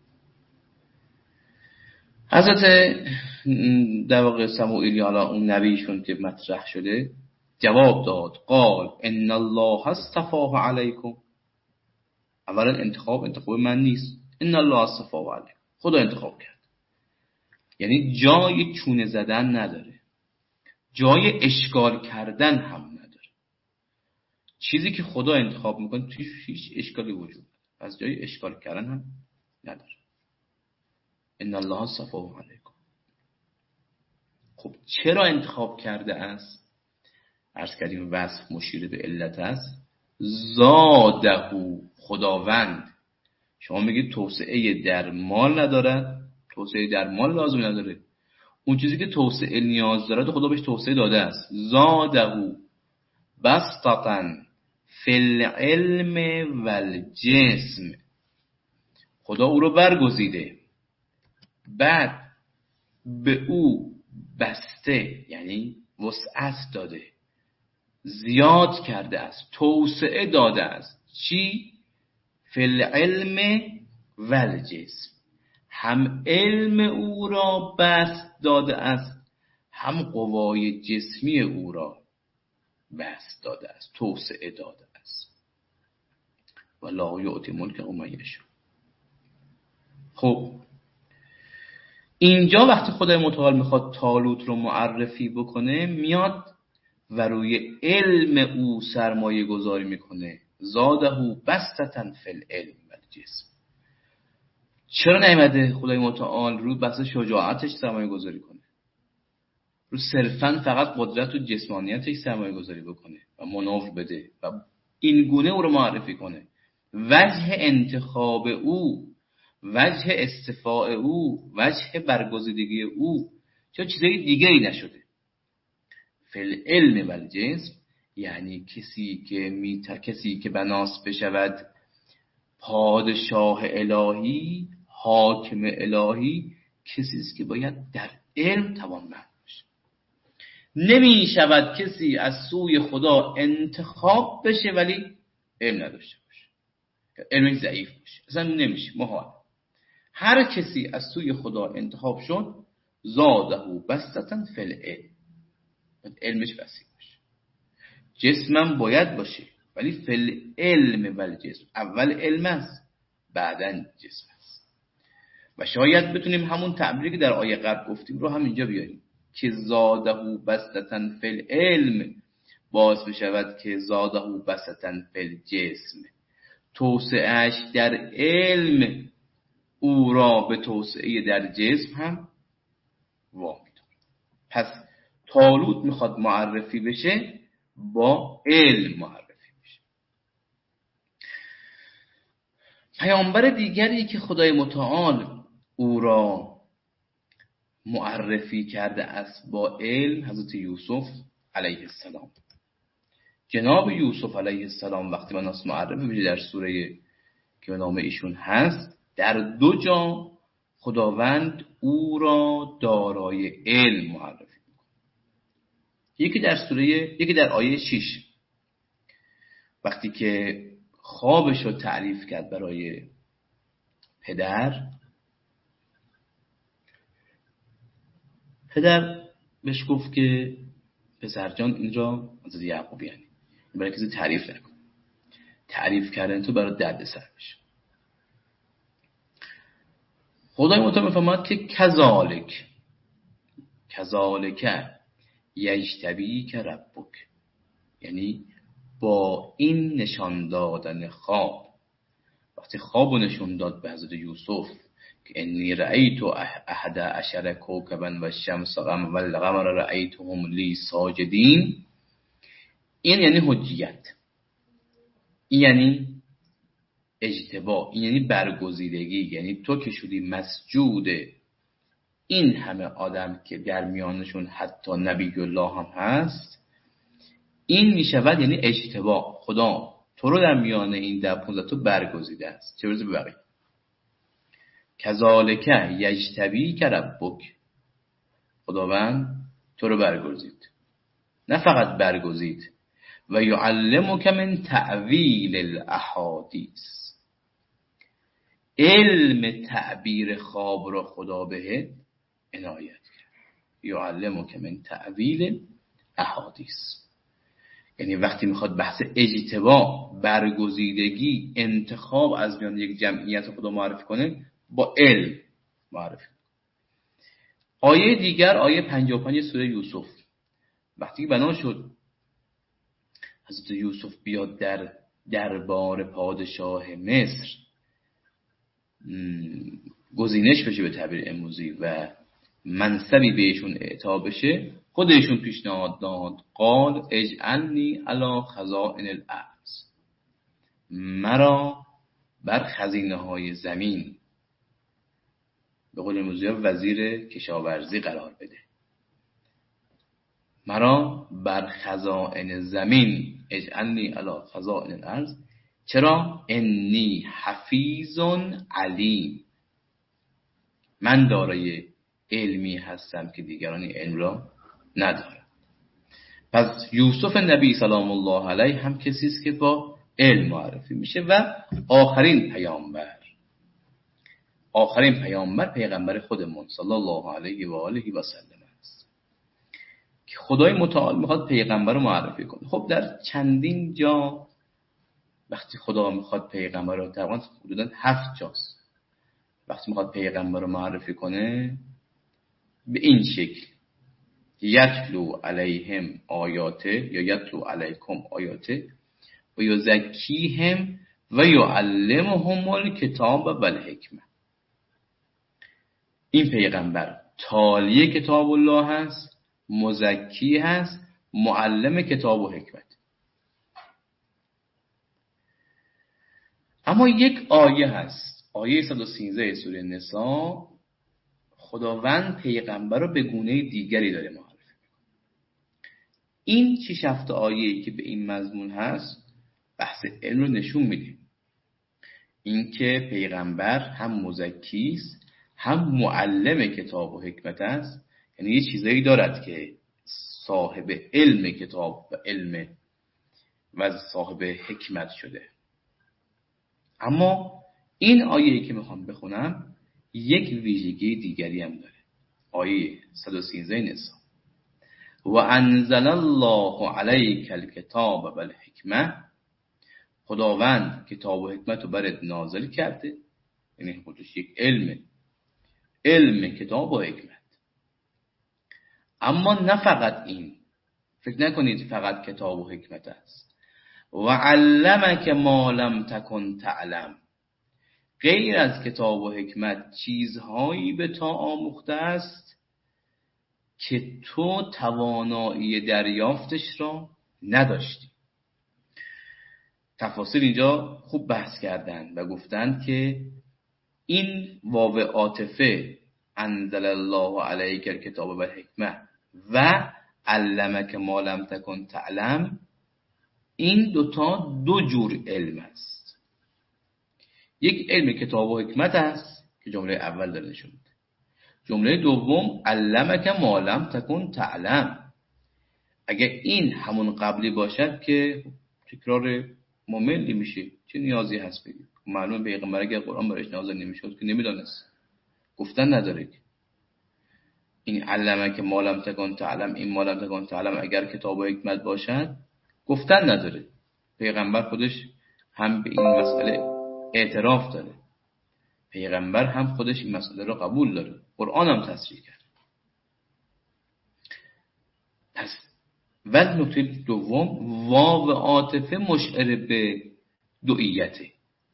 حضرت در واقع سموئیل، حالا اون نبیشون که مطرح شده، جواب داد قال ان الله اصطفاه علیکم. اولا انتخاب انتخاب من نیست، ان الله اصطفاه علیکم، خدا انتخاب کرد. یعنی جای چونه زدن نداره، جای اشکال کردن هم نداره. چیزی که خدا انتخاب میکنه توش هیچ اشکالی وجود نداره، از جای اشکال کردن هم نداره. ان الله اصطفاه علیکم. خب چرا انتخاب کرده است؟ عرض کردیم وصف مشیر به علت است. زادهو، خداوند. شما میگید توسعه در مال نداره، توسعه در مال لازم نداره. اون چیزی که توسعه نیاز داره خدا بهش توسعه داده است. زادهو بسطتن فی العلم والجسم. خدا او رو برگزیده، بعد به او بسته، یعنی وسعت داده، زیاد کرده است، توسعه داده است. چی؟ فی العلم والجسم. هم علم او را بسط داده است، هم قوای جسمی او را بسط داده است، توسعه داده است. و لا یؤتی ملکه من یشاء. خب اینجا وقتی خدای متعال میخواد طالوت رو معرفی بکنه، میاد و روی علم او سرمایه گذاری میکنه. زاده بسطة فی العلم والجسم. چرا نیامده خدای متعال رو بحث شجاعتش سرمایه گذاری کنه، رو صرفا فقط قدرت و جسمانیتش سرمایه گذاری بکنه و مناف بده و این گونه او رو معرفی کنه؟ وجه انتخاب او، وجه استفاء او، وجه برگزیدگی او چرا چیزای دیگه ای نشده؟ فی العلم والجسم یعنی کسی که می کسی که بناس بشود پادشاه الهی، حاکم الهی، کسی است که باید در علم توانمند باشه. نمی شود کسی از سوی خدا انتخاب بشه ولی علم نداشته باشه، علم ضعیف باشه، اصلا نمیشه، محال. هر کسی از سوی خدا انتخاب شد زاده بسطة فی العلم، علمش وسیع باشه. جسمم باید باشه ولی فی العلم والجسم، اول علم است بعداً جسم است. و شاید بتونیم همون تعبیری که در آیه قبل گفتیم رو هم اینجا بیاریم که زاده بسطة فی العلم باعث بشود که زاده بسطة فی الجسم، توسعهش در علم او را به توسعه در جسم هم وامی داره. پس طالوت میخواد معرفی بشه با علم معرفی بشه. پیامبر دیگری که خدای متعال او را معرفی کرده است با علم حضرت یوسف علیه السلام. جناب یوسف علیه السلام وقتی به ناس معرفی میشه در سوره که به نام ایشون هست، در دو جا خداوند او را دارای علم معرفی میکنه. یکی در سوره، یکی در آیه شش وقتی که خوابش رو تعریف کرد برای پدر، پدر بهش گفت که پسر جان این را حضرت یعقوب یعنی برای کسی تعریف نکن، تعریف کردن تو برای درد سر بشه. خدای متعال میفرماید که کذالک کذالک یجتبیک ربک، یعنی با این نشان دادن خواب، وقتی خواب و نشون داد به حضرت یوسف که انی رأیت احد عشر کوکبا و الشمس و القمر رأیتهم لی ساجدین، این یعنی حجیت، این یعنی اجتبا، این یعنی برگزیدگی، یعنی تو که شدی مسجود این همه آدم که در میانشون حتی نبی الله هم هست، این میشود یعنی اجتبا، خدا تو رو در میان این ده پونزده تو برگزیده است. چه روزی ببقی کذالک یجتبیک ربک، خداوند تو رو برگزید، نه فقط برگزید و یعلمک من تعویل الاحادیث، علم تعبیر خواب را خدا بهت عنایت کرد. یعلمک من تعویل احادیث یعنی وقتی میخواد بحث اجتبا، برگزیدگی، انتخاب از میان یک جمعیت خدا معرفی کنه با علم معرفی. آیه دیگر آیه پنجاه و پنج سوره یوسف، وقتی بنا شد حضرت یوسف بیاد در دربار پادشاه مصر گزینش بشه به تعبیر امروزی و منصبی بهشون اعطا بشه، خودشون پیشنهاد داد قال اجعلنی علی خزائن الارض، مرا بر خزینه های زمین، به قول امروزی ها وزیر کشاورزی قرار بده، مرا بر خزائن زمین، اجعلنی علی خزائن الارض. چرا؟ انی حفیظ علیم، من دارای علمی هستم که دیگران علم را ندارن. پس یوسف نبی سلام الله علیه هم کسی است که با علم معرفی میشه و آخرین پیامبر، آخرین پیامبر پیغمبر خودمون صلی الله علیه و آله و سلم است که خدای متعال میخواد پیغمبر رو معرفی کنه. خب در چندین جا وقتی خدا میخواد پیغمبر رو تقریبا حدوداً هفت جاست وقتی میخواد پیغمبر رو معرفی کنه به این شکل یتلو علیهم آیاته یا یتلو علیکم آیاته و یزکیهم و یعلمهم الکتاب و الحکمه. این پیغمبر تالی کتاب الله هست، مزکی هست، معلم کتاب و حکمت. اما یک آیه هست، آیه صد و سیزده سوره نساء، خداوند پیغمبر رو به گونه دیگری داره معرفی میکنه. این شش هفت آیه‌ای که به این مضمون هست بحث علم رو نشون میده، این که پیغمبر هم مزکی است هم معلم کتاب و حکمت است، یعنی یه چیزایی دارد که صاحب علم کتاب و علم و صاحب حکمت شده. اما این آیه‌ای که میخوام بخونم یک ویژگی دیگری هم داره. آیه صد و سیزده نساء و انزل الله علیک الکتاب و الحکمه، خداوند کتاب و حکمت رو برات نازل کرده، یعنی خودش یک علم علم کتاب و حکمت. اما نه فقط این، فکر نکنید فقط کتاب و حکمت است. و علمک ما لم تکن تعلم، غیر از کتاب و حکمت چیزهایی به تو آموخته است که تو توانایی دریافتش را نداشتی. تفاسیر اینجا خوب بحث کردن و گفتن که این واو عاطفه انزل الله علیک الکتاب و الحکمه و علمک ما لم تکن تعلم، این دوتا دو جور علم است. یک علم کتاب و حکمت است که جمله اول داره نشون میده. جمله دوم علمک ما لم تکن تعلم. اگر این همون قبلی باشد که تکرار مملی میشه، چه نیازی هست بگید؟ معلومه پیغمبر اگر قرآن برایش نازل نمیشد که نمیدونست، گفتن نداره. این علمک ما لم تکن تعلم، این ما لم تکن تعلم اگر کتاب و حکمت باشد گفتن نداره. پیغمبر خودش هم به این مسئله اعتراف داره، پیغمبر هم خودش این مسئله رو قبول داره، قرآن هم تصریح کرد. پس و نکته دوم، واو عاطفه مشعر به دوئیته.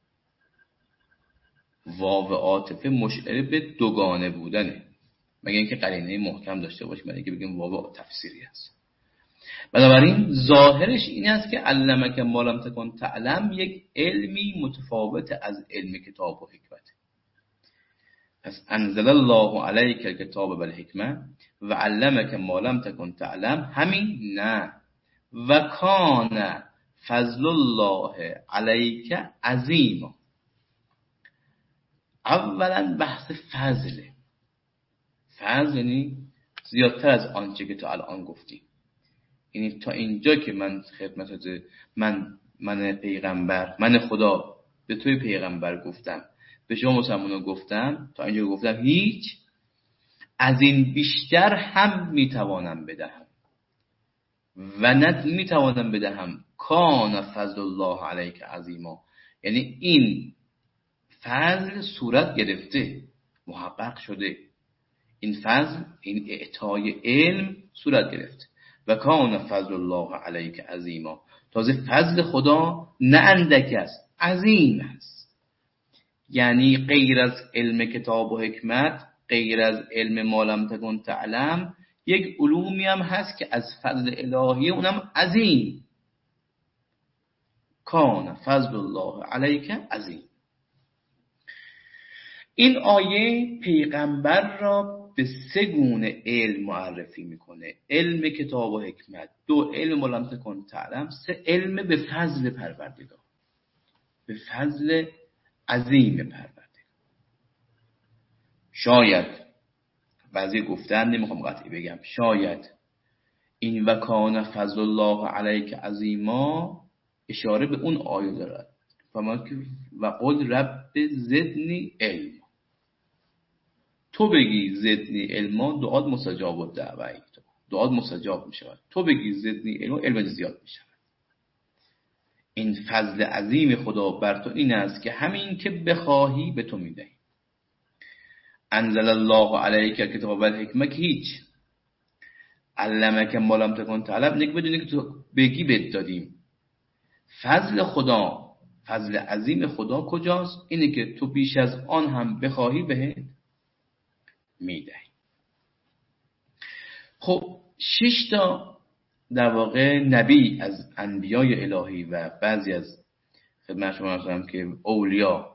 واو عاطفه مشعر به دوگانه بودنه، مگر اینکه قرینه محکم داشته باشه برای اینکه بگیم واو تفسیری است. بنابراین ظاهرش این است که علمک ما لم تکن تعلم یک علمی متفاوت از علم کتاب و حکمت. پس انزل الله علیک الکتاب و الحکمه و علمک ما لم تکن تعلم، همین نه. و کان فضل الله علیک عظیما. اولا بحث فضله. فضل یعنی زیادتر از آنچه که تو الان گفتی. یعنی تا اینجا که من خدمت من من پیغمبر من خدا به توی پیغمبر گفتم، به شما مسلمانو گفتم، تا اینجا گفتم هیچ، از این بیشتر هم میتوانم بدهم و نه میتوانم بدهم. کان فضل الله علیک عظیما، یعنی این فضل صورت گرفته، محقق شده. این فضل، این اعطای علم صورت گرفته. و کان فضل الله علیک عظیما، تازه فضل خدا نه اندک است، عظیم است. یعنی غیر از علم کتاب و حکمت، غیر از علم ما لم تکن تعلم، یک علومی هم هست که از فضل الهی اونم عظیم. کان فضل الله علیک عظیم. این آیه پیغمبر را به سه گونه علم معرفی میکنه: علم کتاب و حکمت، دو علم ما لم تکن تعلم، سه علم به فضل پروردگار، به فضل عظیم پروردگار. شاید بعضی گفتن، نمیخوام قطعی بگم، شاید این و کان فضل الله علیک عظیما اشاره به اون آیه دارد و قل رب زدنی علم. تو بگی زدنی علما، دعات مستجاب و دعوی دعات مستجاب می شود. تو بگی زدنی علم، علم زیاد می شود. این فضل عظیم خدا بر تو این است که همین که بخواهی به تو میدهی. انزل الله علیک کتاب الحکمه که هیچ علمک ما لم تکن تعلم، نک بدونی که تو بگی بهت دادیم. فضل خدا، فضل عظیم خدا کجاست؟ اینه که تو بیش از آن هم بخواهی بهت میدهی. خب شش تا در واقع نبی از انبیای الهی و بعضی از خدمت شما هستم که اولیا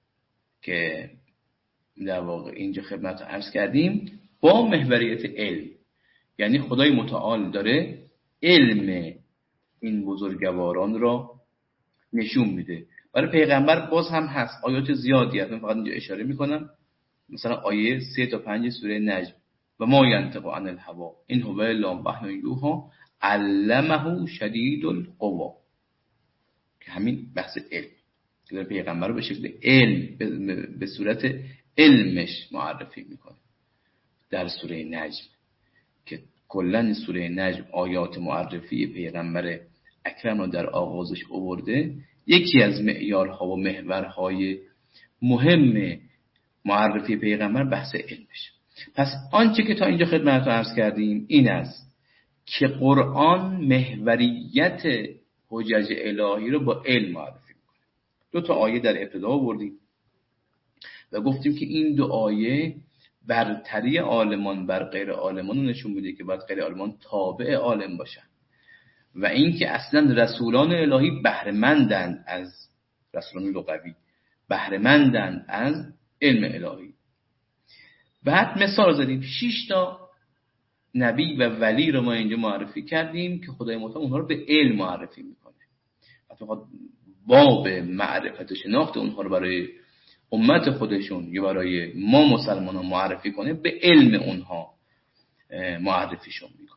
که در واقع اینجا خدمت رو عرض کردیم با محوریت علم، یعنی خدای متعال داره علم این بزرگواران را نشون میده. برای پیغمبر باز هم هست آیات زیادی هست، من فقط اینجا اشاره میکنم. مثلا آیه سه تا پنج سوره نجم و ما ینطق عن الهوا این هو الا وحی یوحی علمه شدید القوا، که همین بحث علم که پیغمبر رو به شکل علم به صورت علمش معرفی میکنه در سوره نجم، که کلا این سوره نجم آیات معرفی پیغمبر اکرم رو در آغازش آورده. یکی از معیارها و محورهای مهم معرفی پیغمبر بحث علمش. پس آنچه که تا اینجا خدمت رو عرض کردیم این است که قرآن محوریت حجج الهی رو با علم معرفی میکنه. دو تا آیه در ابتدا آوردیم و گفتیم که این دو آیه برتری عالمان بر غیر عالمان رو نشون میده که باید غیر عالمان تابع عالم باشن و این که اصلا رسولان الهی بهره‌مندند از رسولان لغوی، بهره‌مندند از علم الهی. بعد مثال زدیم شش تا نبی و ولی رو ما اینجا معرفی کردیم که خدای متعال اونها رو به علم معرفی میکنه. حتی باب معرفت و شناخت اونها رو برای امت خودشون یا برای ما مسلمانان معرفی کنه، به علم اونها معرفیشون میکنه.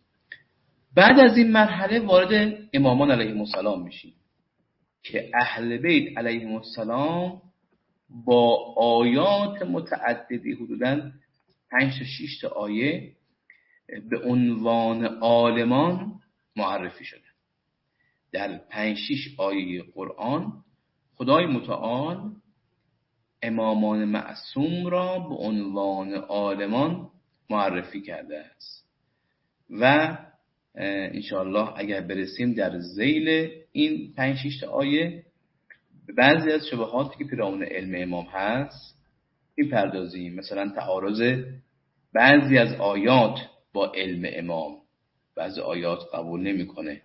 بعد از این مرحله وارد امامان علیهم السلام میشیم که اهل بیت علیهم السلام با آیات متعددی حدوداً پنج تا شش تا آیه به عنوان عالمان معرفی شدن. در پنج شش آیه قرآن خدای متعال امامان معصوم را به عنوان عالمان معرفی کرده است و انشاءالله اگر برسیم در ذیل این پنج شش تا آیه به بعضی از شبهاتی که پیرامون علم امام هست این پردازیم. مثلا تعارض بعضی از آیات با علم امام، بعضی آیات قبول نمیکنه،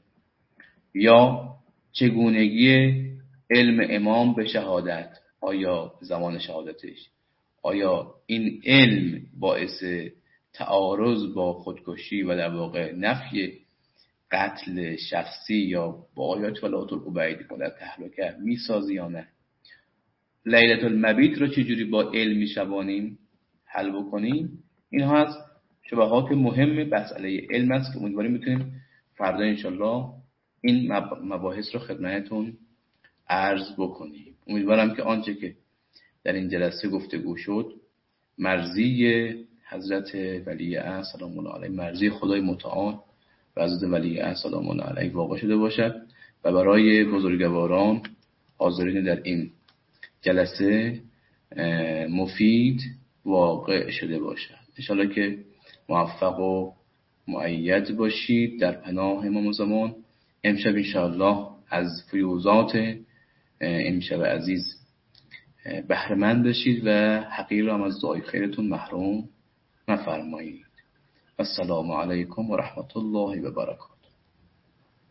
یا چگونگی علم امام به شهادت، آیا زمان شهادتش آیا این علم باعث تعارض با خودکشی و در واقع نفی قتل شخصی یا با آیات ولا تلقوا بایدیکم در تهلکه میسازی یا نه. لیلة المبیت رو چجوری با علم میشوانیم حل بکنیم. اینها از شبهات مهم بحث علیه علم است که امیدواریم میتونیم فردا انشالله این مباحث رو خدمتتون عرض بکنیم. امیدوارم که آنچه که در این جلسه گفتگو شد مرضی حضرت ولی عصر سلام الله علیه، مرضی خدای متعال و حضرت ولی عصر سلام الله علیه واقع شده باشد و برای بزرگواران حاضرین در این جلسه مفید واقع شده باشد. انشالله که موفق و مؤید باشید در پناه امام زمان. امشب انشاءالله از فیوزات امشب عزیز بهره‌مند بشید و حقیر را هم از دعای خیرتون محروم مفرمایید. السلام علیکم و رحمت الله و برکاته.